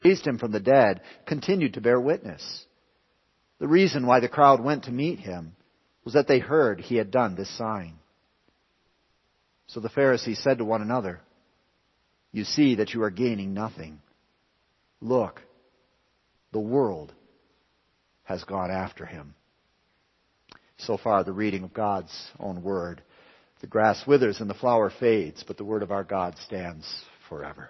raised him from the dead, continued to bear witness. The reason why the crowd went to meet him was that they heard he had done this sign. So the Pharisees said to one another, "You see that you are gaining nothing. Look, the world has gone after him." So far, the reading of God's own word. The grass withers and the flower fades, but the word of our God stands forever.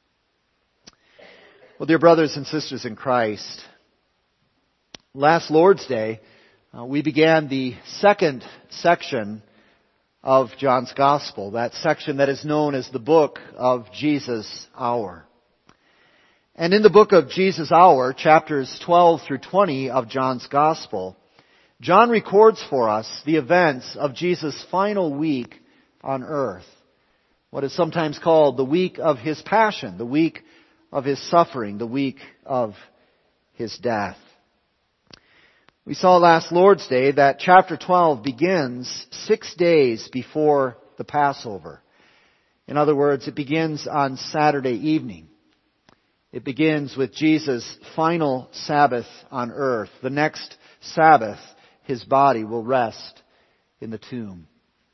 Well, dear brothers and sisters in Christ, last Lord's Day, we began the second section of John's Gospel, that section that is known as the book of Jesus' Hour. And in the book of Jesus' Hour, chapters 12 through 20 of John's Gospel, John records for us the events of Jesus' final week on earth. What is sometimes called the week of His passion, the week of His suffering, the week of His death. We saw last Lord's Day that chapter 12 begins 6 days before the Passover. In other words, it begins on Saturday evening. It begins with Jesus' final Sabbath on earth. The next Sabbath, His body will rest in the tomb.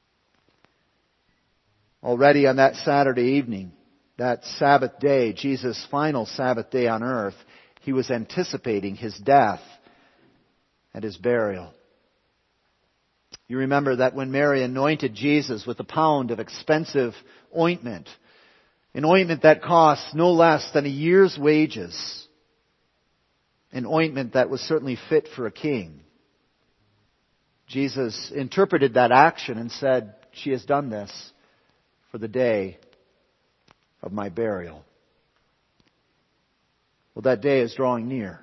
Already on that Saturday evening, that Sabbath day, Jesus' final Sabbath day on earth, He was anticipating His death and His burial. You remember that when Mary anointed Jesus with a pound of expensive ointment, an ointment that cost no less than a year's wages, an ointment that was certainly fit for a king, Jesus interpreted that action and said, "She has done this for the day of my burial." Well, that day is drawing near.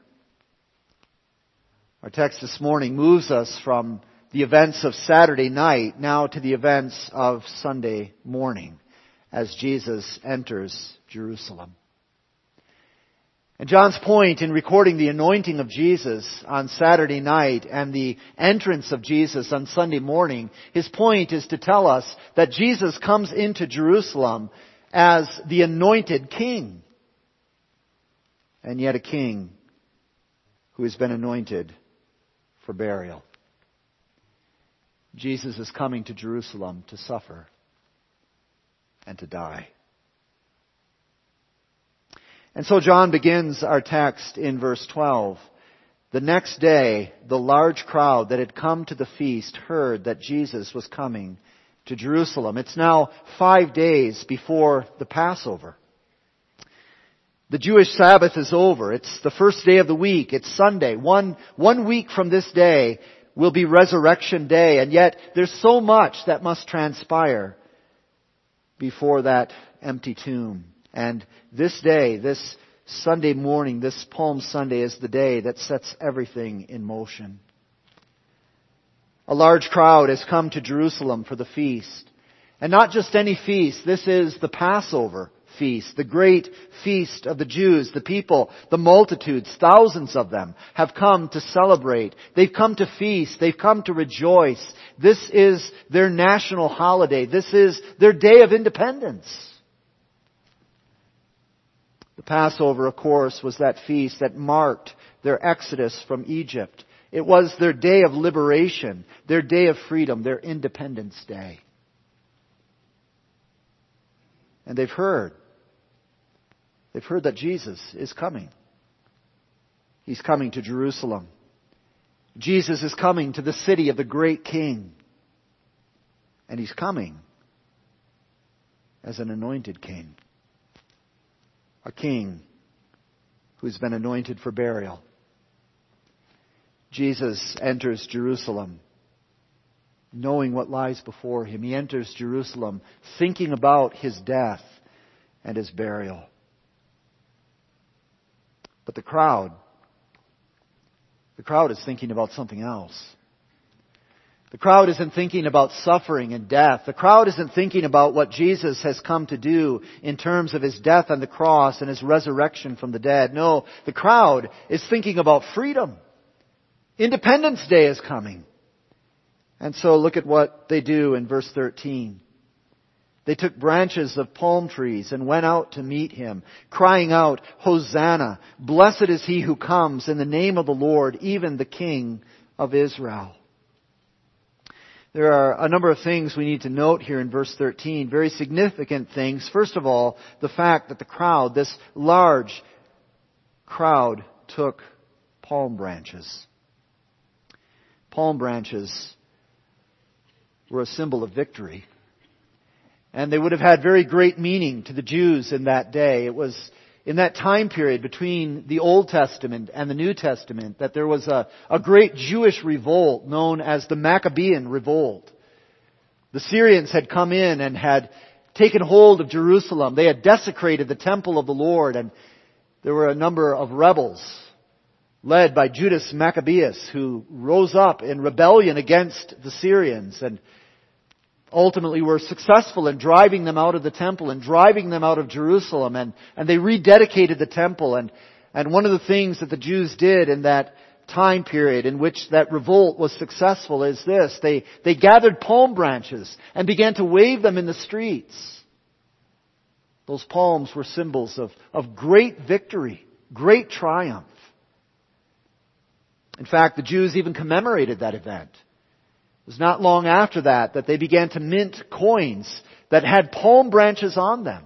Our text this morning moves us from the events of Saturday night now to the events of Sunday morning as Jesus enters Jerusalem. And John's point in recording the anointing of Jesus on Saturday night and the entrance of Jesus on Sunday morning, his point is to tell us that Jesus comes into Jerusalem as the anointed king. And yet a king who has been anointed for burial. Jesus is coming to Jerusalem to suffer and to die. And so John begins our text in verse 12. The next day, the large crowd that had come to the feast heard that Jesus was coming to Jerusalem. It's now 5 days before the Passover. The Jewish Sabbath is over. It's the first day of the week. It's Sunday. One week from this day will be Resurrection Day. And yet there's so much that must transpire before that empty tomb. And this day, this Sunday morning, this Palm Sunday is the day that sets everything in motion. A large crowd has come to Jerusalem for the feast. And not just any feast. This is the Passover feast, the great feast of the Jews, the people, the multitudes, thousands of them have come to celebrate. They've come to feast. They've come to rejoice. This is their national holiday. This is their day of independence. The Passover, of course, was that feast that marked their exodus from Egypt. It was their day of liberation, their day of freedom, their Independence Day. And they've heard that Jesus is coming. He's coming to Jerusalem. Jesus is coming to the city of the great King. And He's coming as an anointed King. A King who's been anointed for burial. Jesus enters Jerusalem knowing what lies before Him. He enters Jerusalem thinking about His death and His burial. But the crowd is thinking about something else. The crowd isn't thinking about suffering and death. The crowd isn't thinking about what Jesus has come to do in terms of His death on the cross and His resurrection from the dead. No, the crowd is thinking about freedom. Independence Day is coming. And so look at what they do in verse 13. They took branches of palm trees and went out to meet him, crying out, "Hosanna! Blessed is he who comes in the name of the Lord, even the King of Israel." There are a number of things we need to note here in verse 13, very significant things. First of all, the fact that the crowd, this large crowd, took palm branches. Palm branches were a symbol of victory. And they would have had very great meaning to the Jews in that day. It was in that time period between the Old Testament and the New Testament that there was a great Jewish revolt known as the Maccabean Revolt. The Syrians had come in and had taken hold of Jerusalem. They had desecrated the temple of the Lord, and there were a number of rebels led by Judas Maccabeus who rose up in rebellion against the Syrians and ultimately were successful in driving them out of the temple and driving them out of Jerusalem, and they rededicated the temple. And one of the things that the Jews did in that time period in which that revolt was successful is this. They gathered palm branches and began to wave them in the streets. Those palms were symbols of great victory, great triumph. In fact, the Jews even commemorated that event. It was not long after that they began to mint coins that had palm branches on them,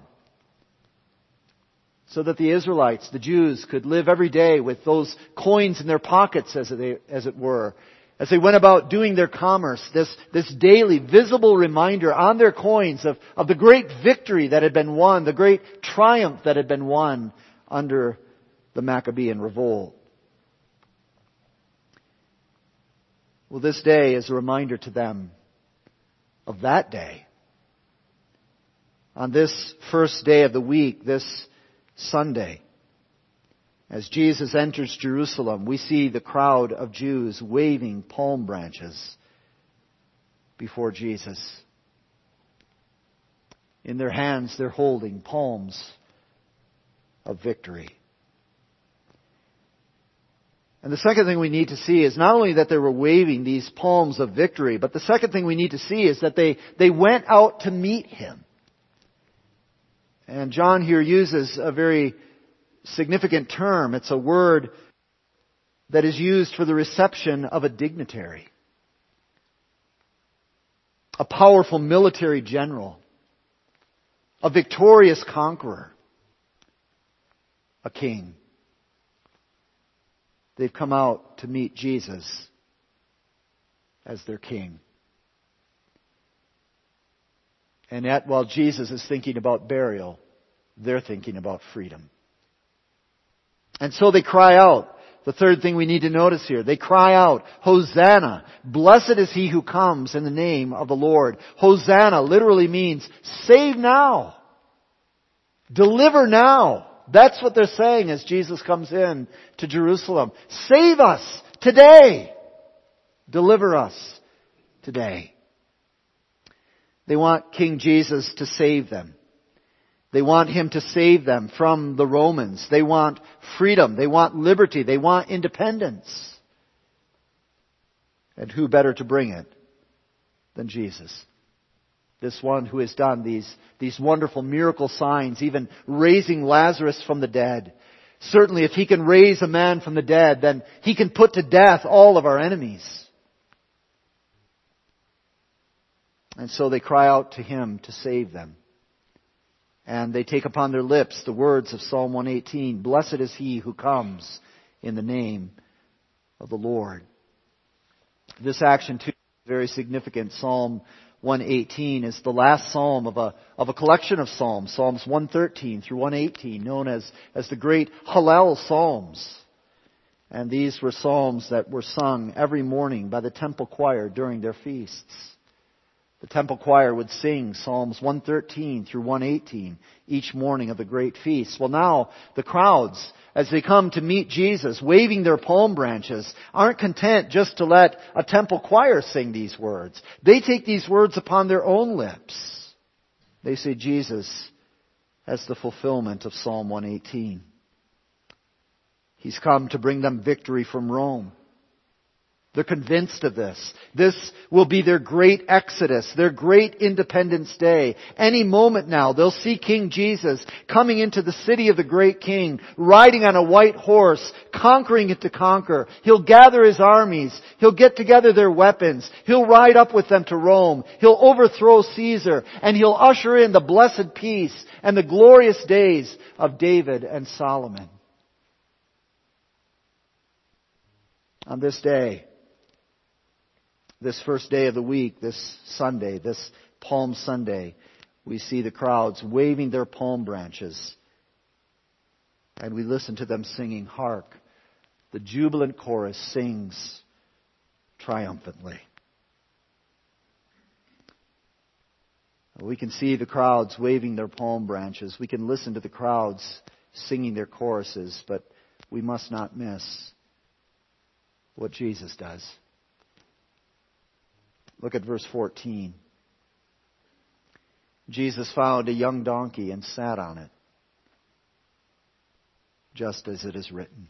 so that the Israelites, the Jews, could live every day with those coins in their pockets, as it were, as they went about doing their commerce. This daily visible reminder on their coins of the great victory that had been won, the great triumph that had been won under the Maccabean revolt. Well, this day is a reminder to them of that day. On this first day of the week, this Sunday, as Jesus enters Jerusalem, we see the crowd of Jews waving palm branches before Jesus. In their hands, they're holding palms of victory. And the second thing we need to see is not only that they were waving these palms of victory, but the second thing we need to see is that they went out to meet him. And John here uses a very significant term. It's a word that is used for the reception of a dignitary, a powerful military general, a victorious conqueror, a king. They've come out to meet Jesus as their king. And yet, while Jesus is thinking about burial, they're thinking about freedom. And so they cry out. The third thing we need to notice here. They cry out, "Hosanna! Blessed is he who comes in the name of the Lord." Hosanna literally means save now. Deliver now. That's what they're saying as Jesus comes in to Jerusalem. Save us today. Deliver us today. They want King Jesus to save them. They want Him to save them from the Romans. They want freedom. They want liberty. They want independence. And who better to bring it than Jesus? This one who has done these wonderful miracle signs, even raising Lazarus from the dead. Certainly if He can raise a man from the dead, then He can put to death all of our enemies. And so they cry out to Him to save them. And they take upon their lips the words of Psalm 118, "Blessed is he who comes in the name of the Lord." This action too is very significant. Psalm 118 is the last psalm of a collection of psalms, Psalms 113 through 118, known as the great Hallel Psalms. And these were psalms that were sung every morning by the temple choir during their feasts. The temple choir would sing Psalms 113 through 118 each morning of the great feast. Well, now the crowds, as they come to meet Jesus, waving their palm branches, aren't content just to let a temple choir sing these words. They take these words upon their own lips. They say Jesus has the fulfillment of Psalm 118. He's come to bring them victory from Rome. They're convinced of this. This will be their great exodus, their great Independence Day. Any moment now, they'll see King Jesus coming into the city of the great King, riding on a white horse, conquering it to conquer. He'll gather his armies. He'll get together their weapons. He'll ride up with them to Rome. He'll overthrow Caesar, and he'll usher in the blessed peace and the glorious days of David and Solomon. On this day, this first day of the week, this Sunday, this Palm Sunday, we see the crowds waving their palm branches. And we listen to them singing, "Hark, the jubilant chorus sings triumphantly." We can see the crowds waving their palm branches. We can listen to the crowds singing their choruses, but we must not miss what Jesus does. Look at verse 14. Jesus found a young donkey and sat on it, just as it is written.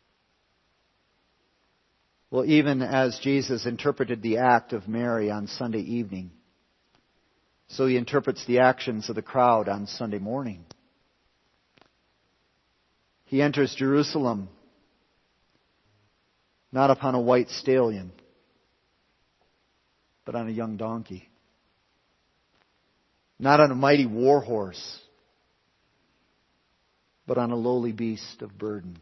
Well, even as Jesus interpreted the act of Mary on Sunday evening, so he interprets the actions of the crowd on Sunday morning. He enters Jerusalem not upon a white stallion, but on a young donkey. Not on a mighty war horse, but on a lowly beast of burden.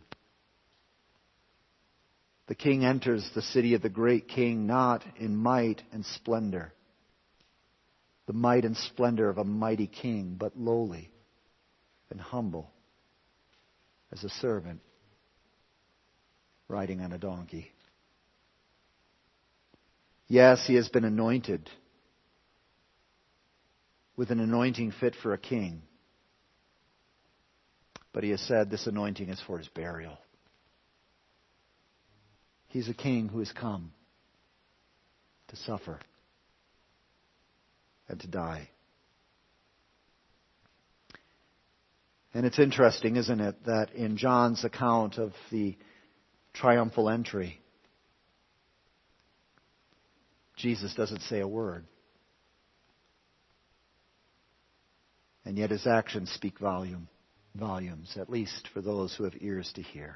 The King enters the city of the great King not in might and splendor, the might and splendor of a mighty king, but lowly and humble as a servant riding on a donkey. Yes, he has been anointed with an anointing fit for a king. But he has said this anointing is for his burial. He's a king who has come to suffer and to die. And it's interesting, isn't it, that in John's account of the triumphal entry, Jesus doesn't say a word. And yet his actions speak volumes, at least for those who have ears to hear.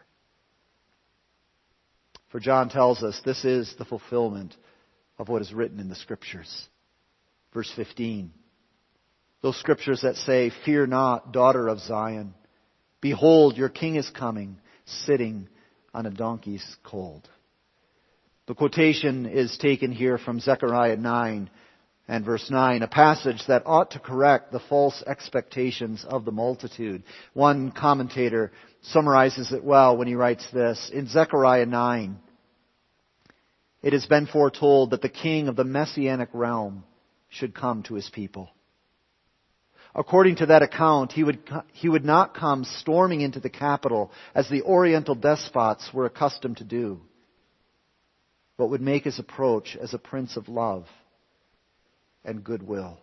For John tells us this is the fulfillment of what is written in the Scriptures. Verse 15. Those Scriptures that say, "Fear not, daughter of Zion. Behold, your king is coming, sitting on a donkey's colt." The quotation is taken here from Zechariah 9 and verse 9, a passage that ought to correct the false expectations of the multitude. One commentator summarizes it well when he writes this. In Zechariah 9, it has been foretold that the king of the Messianic realm should come to his people. According to that account, he would not come storming into the capital as the Oriental despots were accustomed to do, but would make his approach as a prince of love and goodwill.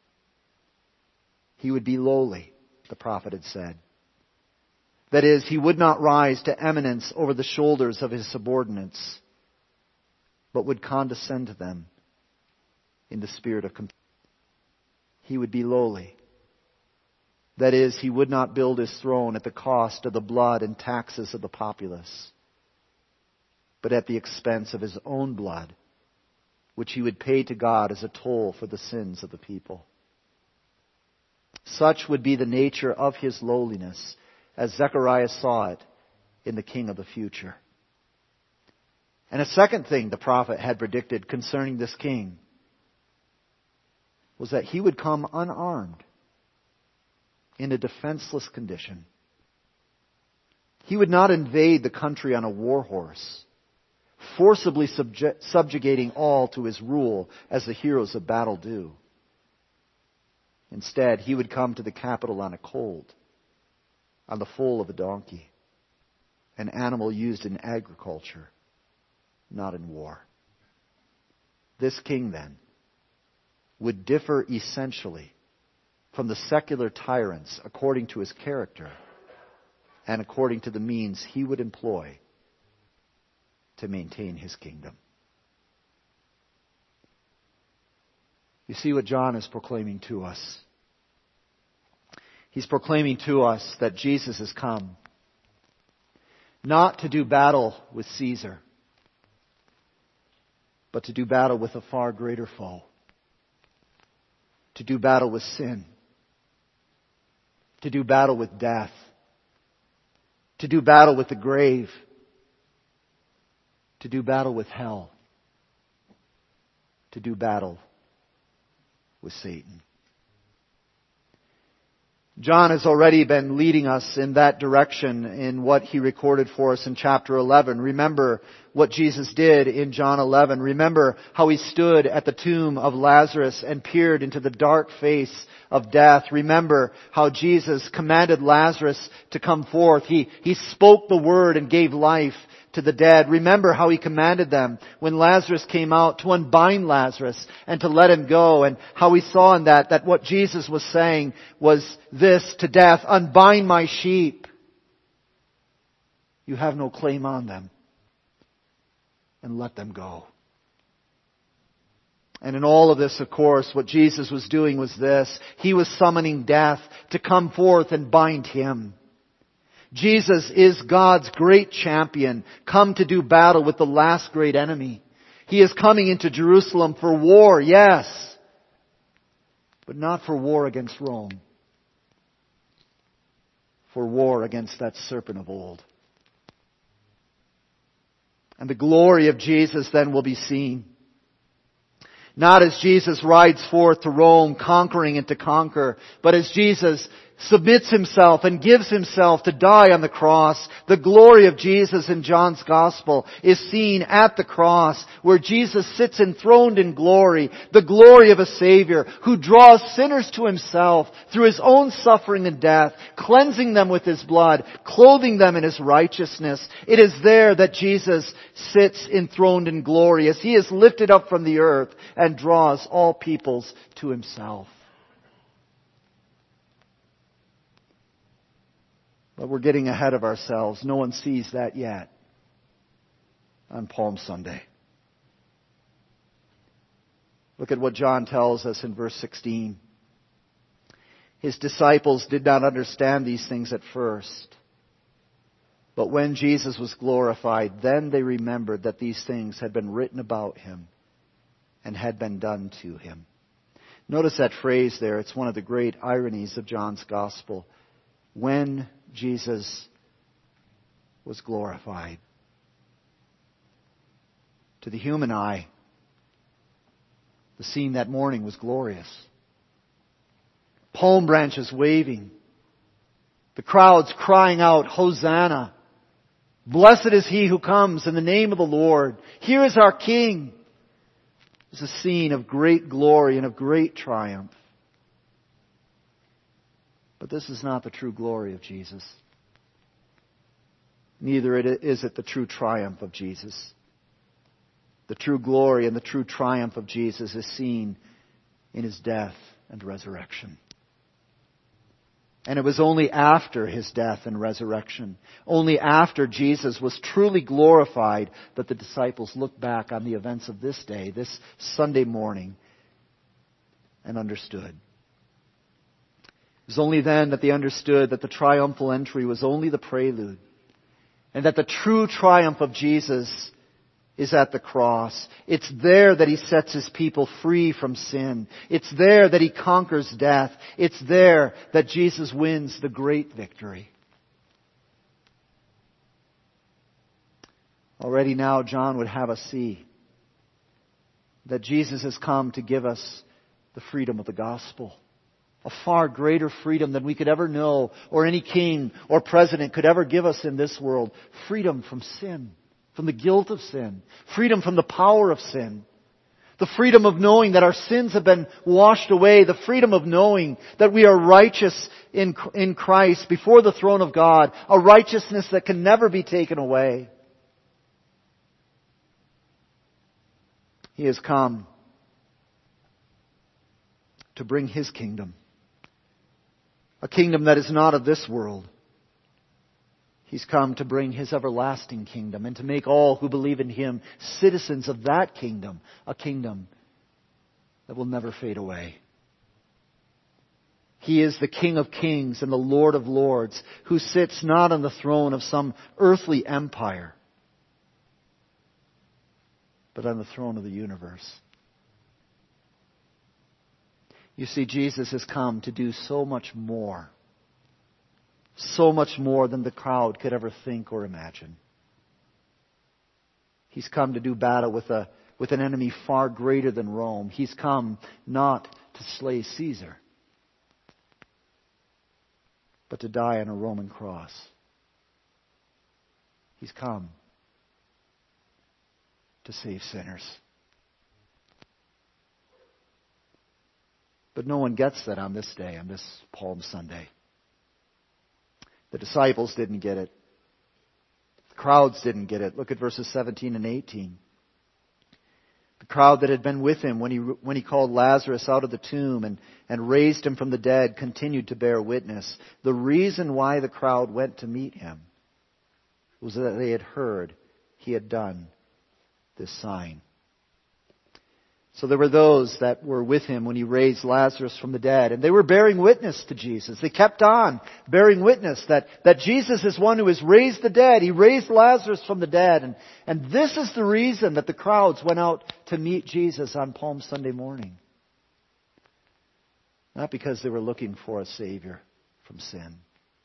He would be lowly, the prophet had said. That is, he would not rise to eminence over the shoulders of his subordinates, but would condescend to them in the spirit of compassion. He would be lowly. That is, he would not build his throne at the cost of the blood and taxes of the populace, but at the expense of his own blood, which he would pay to God as a toll for the sins of the people. Such would be the nature of his lowliness, as Zechariah saw it in the king of the future. And a second thing the prophet had predicted concerning this king was that he would come unarmed, in a defenseless condition. He would not invade the country on a war horse, forcibly subjugating all to his rule as the heroes of battle do. Instead, he would come to the capital on a colt, on the foal of a donkey, an animal used in agriculture, not in war. This king, then, would differ essentially from the secular tyrants according to his character and according to the means he would employ to maintain his kingdom. You see what John is proclaiming to us. He's proclaiming to us that Jesus has come not to do battle with Caesar, but to do battle with a far greater foe. To do battle with sin. To do battle with death. To do battle with the grave. To do battle with hell. To do battle with Satan. John has already been leading us in that direction in what he recorded for us in chapter 11. Remember what Jesus did in John 11. Remember how he stood at the tomb of Lazarus and peered into the dark face of death. Remember how Jesus commanded Lazarus to come forth. He spoke the word and gave life to the dead. Remember how he commanded them when Lazarus came out to unbind Lazarus and to let him go, and how we saw in that what Jesus was saying was this to death: unbind my sheep. You have no claim on them, and let them go. And in all of this, of course, what Jesus was doing was this: he was summoning death to come forth and bind him. Jesus is God's great champion, come to do battle with the last great enemy. He is coming into Jerusalem for war, yes, but not for war against Rome. For war against that serpent of old. And the glory of Jesus then will be seen. Not as Jesus rides forth to Rome, conquering and to conquer, but as Jesus submits himself and gives himself to die on the cross. The glory of Jesus in John's Gospel is seen at the cross, where Jesus sits enthroned in glory, the glory of a Savior who draws sinners to himself through his own suffering and death, cleansing them with his blood, clothing them in his righteousness. It is there that Jesus sits enthroned in glory as he is lifted up from the earth and draws all peoples to himself. But we're getting ahead of ourselves. No one sees that yet on Palm Sunday. Look at what John tells us in verse 16. His disciples did not understand these things at first. But when Jesus was glorified, then they remembered that these things had been written about him and had been done to him. Notice that phrase there. It's one of the great ironies of John's Gospel. When Jesus was glorified. To the human eye, the scene that morning was glorious. Palm branches waving. The crowds crying out, Hosanna! Blessed is he who comes in the name of the Lord. Here is our King. It's a scene of great glory and of great triumph. But this is not the true glory of Jesus. Neither is it the true triumph of Jesus. The true glory and the true triumph of Jesus is seen in his death and resurrection. And it was only after his death and resurrection, only after Jesus was truly glorified, that the disciples looked back on the events of this day, this Sunday morning, and understood. It was only then that they understood that the triumphal entry was only the prelude, and that the true triumph of Jesus is at the cross. It's there that he sets his people free from sin. It's there that he conquers death. It's there that Jesus wins the great victory. Already now, John would have us see that Jesus has come to give us the freedom of the gospel. A far greater freedom than we could ever know, or any king or president could ever give us in this world. Freedom from sin, from the guilt of sin. Freedom from the power of sin. The freedom of knowing that our sins have been washed away. The freedom of knowing that we are righteous in Christ before the throne of God. A righteousness that can never be taken away. He has come to bring his kingdom. A kingdom that is not of this world. He's come to bring his everlasting kingdom and to make all who believe in him citizens of that kingdom. A kingdom that will never fade away. He is the King of Kings and the Lord of Lords, who sits not on the throne of some earthly empire, but on the throne of the universe. You see, Jesus has come to do so much more than the crowd could ever think or imagine. He's come to do battle with an enemy far greater than Rome. He's come not to slay Caesar, but to die on a Roman cross. He's come to save sinners. But no one gets that on this day, on this Palm Sunday. The disciples didn't get it. The crowds didn't get it. Look at verses 17 and 18. The crowd that had been with him when he called Lazarus out of the tomb and raised him from the dead continued to bear witness. The reason why the crowd went to meet him was that they had heard he had done this sign. So there were those that were with him when he raised Lazarus from the dead, and they were bearing witness to Jesus. They kept on bearing witness that Jesus is one who has raised the dead. He raised Lazarus from the dead. And this is the reason that the crowds went out to meet Jesus on Palm Sunday morning. Not because they were looking for a Savior from sin,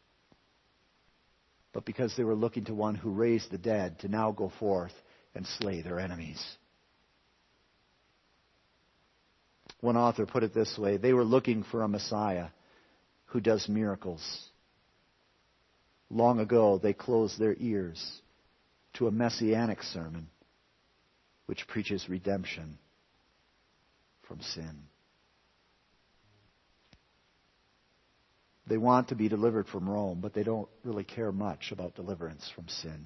but because they were looking to one who raised the dead to now go forth and slay their enemies. One author put it this way: they were looking for a Messiah who does miracles. Long ago, they closed their ears to a messianic sermon which preaches redemption from sin. They want to be delivered from Rome, but they don't really care much about deliverance from sin.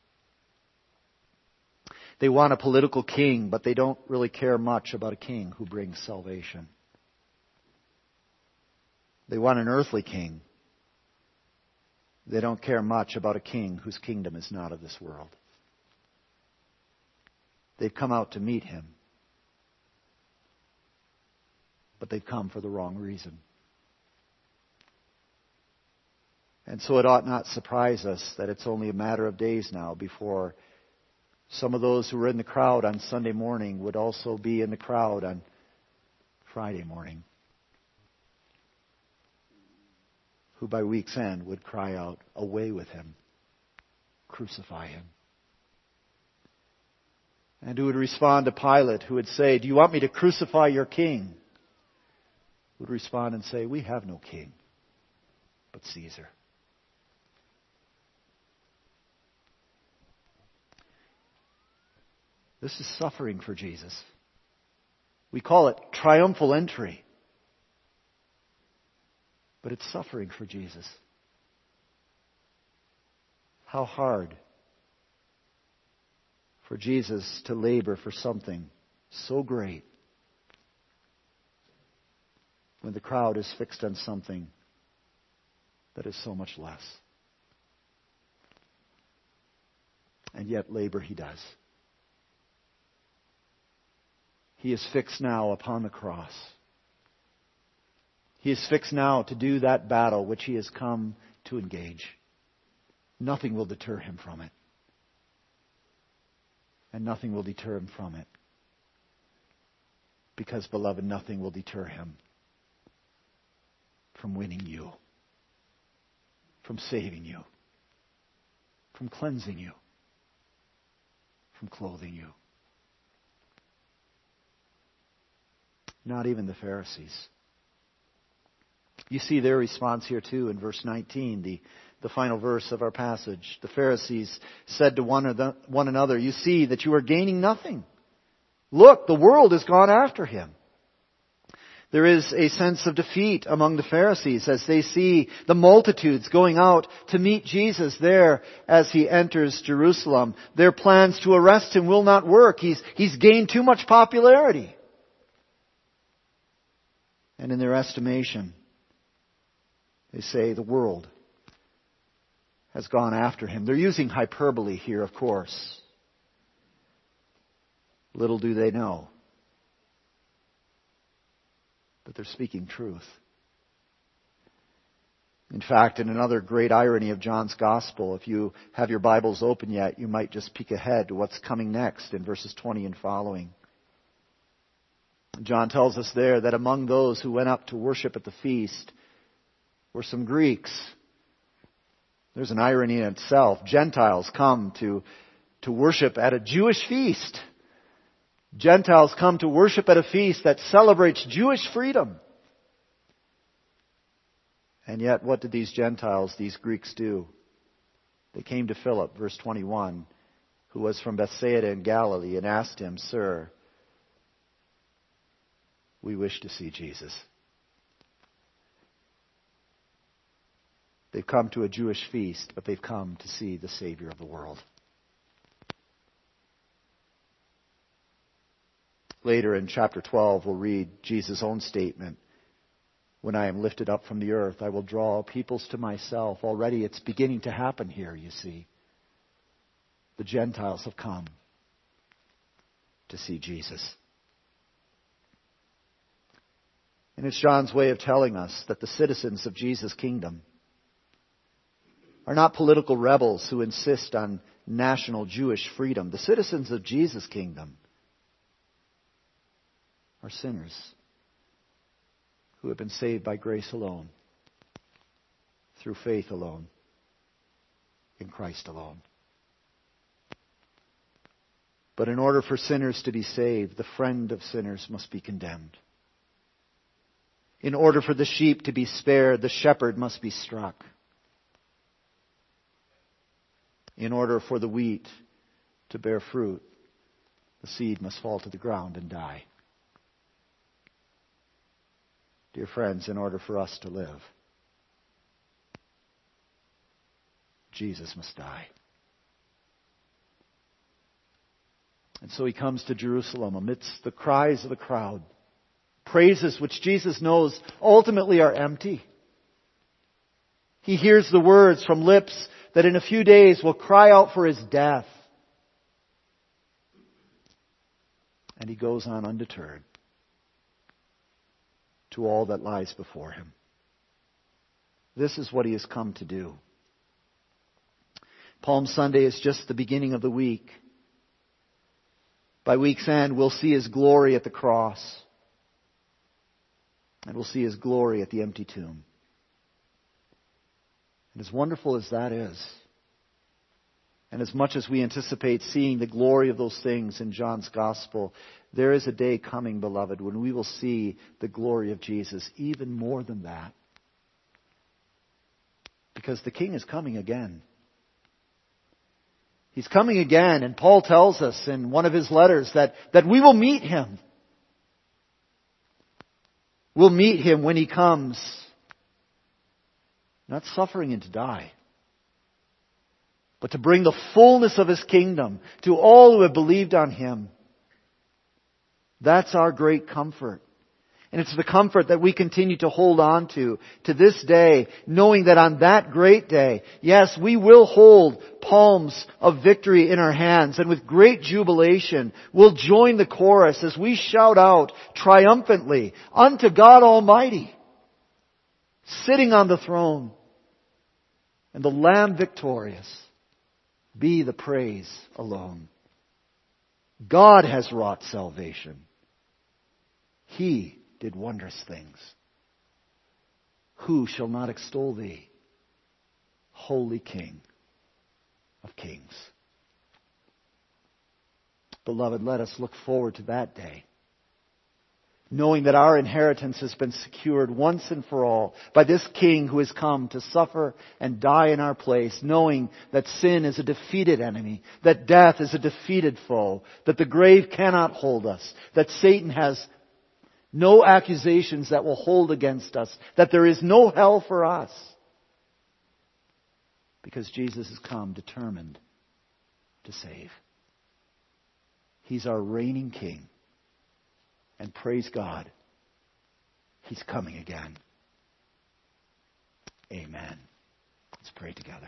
They want a political king, but they don't really care much about a king who brings salvation. They want an earthly king. They don't care much about a king whose kingdom is not of this world. They've come out to meet him, but they've come for the wrong reason. And so it ought not surprise us that it's only a matter of days now before some of those who were in the crowd on Sunday morning would also be in the crowd on Friday morning, who by week's end would cry out, "Away with him, crucify him." And who would respond to Pilate, who would say, "Do you want me to crucify your king?" Would respond and say, "We have no king but Caesar." This is suffering for Jesus. We call it triumphal entry. But it's suffering for Jesus. How hard for Jesus to labor for something so great when the crowd is fixed on something that is so much less. And yet labor he does. He is fixed now upon the cross. He is fixed now to do that battle which he has come to engage. Nothing will deter him from it. And nothing will deter him from it. Because, beloved, nothing will deter him from winning you, from saving you, from cleansing you, from clothing you. Not even the Pharisees. You see their response here too in verse 19, the final verse of our passage. The Pharisees said to one another, "You see that you are gaining nothing. Look, the world has gone after him." There is a sense of defeat among the Pharisees as they see the multitudes going out to meet Jesus there as he enters Jerusalem. Their plans to arrest him will not work. He's gained too much popularity. And in their estimation, they say the world has gone after him. They're using hyperbole here, of course. Little do they know but they're speaking truth. In fact, in another great irony of John's Gospel, if you have your Bibles open yet, you might just peek ahead to what's coming next in verses 20 and following. John tells us there that among those who went up to worship at the feast were some Greeks. There's an irony in itself. Gentiles come to worship at a Jewish feast. Gentiles come to worship at a feast that celebrates Jewish freedom. And yet, what did these Gentiles, these Greeks, do? They came to Philip, verse 21, who was from Bethsaida in Galilee, and asked him, "Sir, we wish to see Jesus." They've come to a Jewish feast, but they've come to see the Savior of the world. Later in chapter 12, we'll read Jesus' own statement. When I am lifted up from the earth, I will draw peoples to myself. Already it's beginning to happen here, you see. The Gentiles have come to see Jesus. And it's John's way of telling us that the citizens of Jesus' kingdom are not political rebels who insist on national Jewish freedom. The citizens of Jesus' kingdom are sinners who have been saved by grace alone, through faith alone, in Christ alone. But in order for sinners to be saved, the friend of sinners must be condemned. In order for the sheep to be spared, the shepherd must be struck. In order for the wheat to bear fruit, the seed must fall to the ground and die. Dear friends, in order for us to live, Jesus must die. And so he comes to Jerusalem amidst the cries of the crowd, praises which Jesus knows ultimately are empty. He hears the words from lips that in a few days will cry out for his death. And he goes on undeterred to all that lies before him. This is what he has come to do. Palm Sunday is just the beginning of the week. By week's end, we'll see his glory at the cross. And we'll see his glory at the empty tomb. And as wonderful as that is, and as much as we anticipate seeing the glory of those things in John's Gospel, there is a day coming, beloved, when we will see the glory of Jesus even more than that. Because the King is coming again. He's coming again, and Paul tells us in one of his letters that we will meet him. We'll meet him when he comes, not suffering and to die, but to bring the fullness of his kingdom to all who have believed on him. That's our great comfort. And it's the comfort that we continue to hold on to this day, knowing that on that great day, yes, we will hold palms of victory in our hands, and with great jubilation, we'll join the chorus as we shout out triumphantly, "Unto God Almighty, sitting on the throne, and the Lamb victorious, be the praise alone. God has wrought salvation. He did wondrous things. Who shall not extol thee, Holy King of kings?" Beloved, let us look forward to that day, knowing that our inheritance has been secured once and for all by this King who has come to suffer and die in our place, knowing that sin is a defeated enemy, that death is a defeated foe, that the grave cannot hold us, that Satan has no accusations that will hold against us, that there is no hell for us, because Jesus has come determined to save. He's our reigning King. And praise God, He's coming again. Amen. Let's pray together.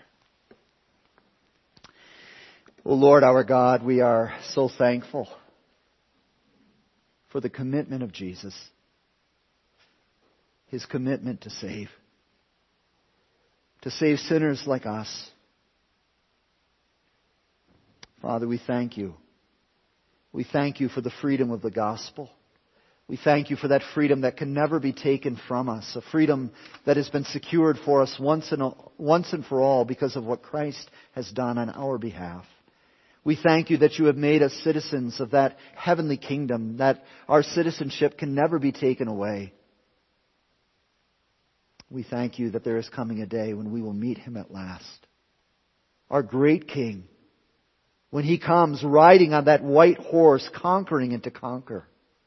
Oh Lord, our God, we are so thankful for the commitment of Jesus. His commitment to save sinners like us. Father, we thank You. We thank You for the freedom of the gospel. We thank You for that freedom that can never be taken from us, a freedom that has been secured for us once and for all because of what Christ has done on our behalf. We thank You that You have made us citizens of that heavenly kingdom, that our citizenship can never be taken away. We thank You that there is coming a day when we will meet Him at last, our great King, when He comes riding on that white horse, conquering and to conquer.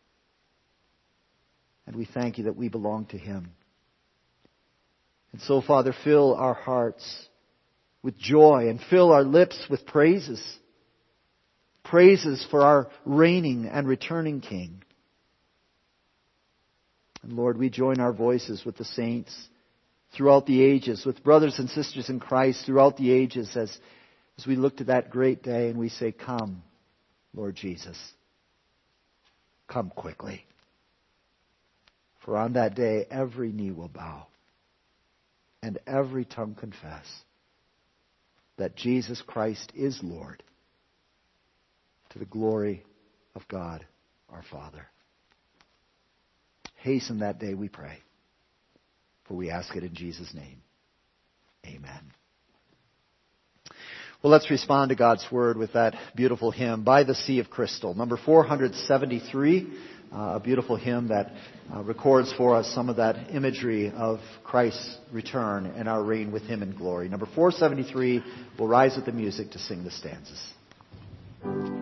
And we thank You that we belong to Him. And so, Father, fill our hearts with joy and fill our lips with praises. Praises for our reigning and returning King. And Lord, we join our voices with the saints throughout the ages, with brothers and sisters in Christ throughout the ages as we look to that great day and we say, "Come, Lord Jesus. Come quickly." For on that day every knee will bow and every tongue confess that Jesus Christ is Lord, to the glory of God our Father. Hasten that day, we pray, for we ask it in Jesus' name. Amen. Well, let's respond to God's Word with that beautiful hymn, "By the Sea of Crystal," number 473, a beautiful hymn that records for us some of that imagery of Christ's return and our reign with Him in glory. Number 473, we'll rise with the music to sing the stanzas.